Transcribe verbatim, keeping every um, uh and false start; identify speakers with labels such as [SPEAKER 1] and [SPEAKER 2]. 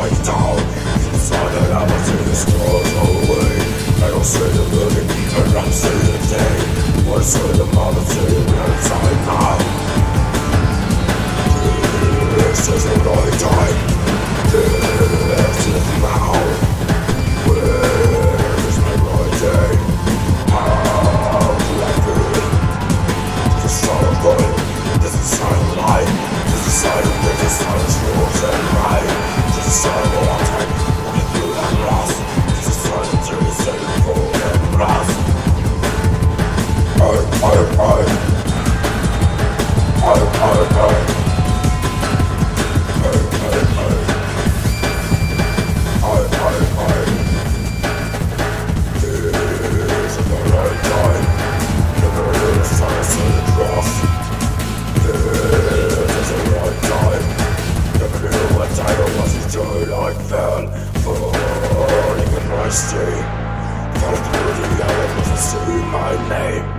[SPEAKER 1] right down. Inside and out until the stars go away. I don't see the living, and I'm see the day. What say the mother to the outside now? This is the right time. This is now. Where is my right day? How do I feel? This is silent burning. This is silent light. This is silent break. This is silent rules and right. This is silent all time. Running through that grass. This is silent till the silent fall and grass. I, I, I. I, I, I. Like that, falling in my state. Thought of the element to see my name.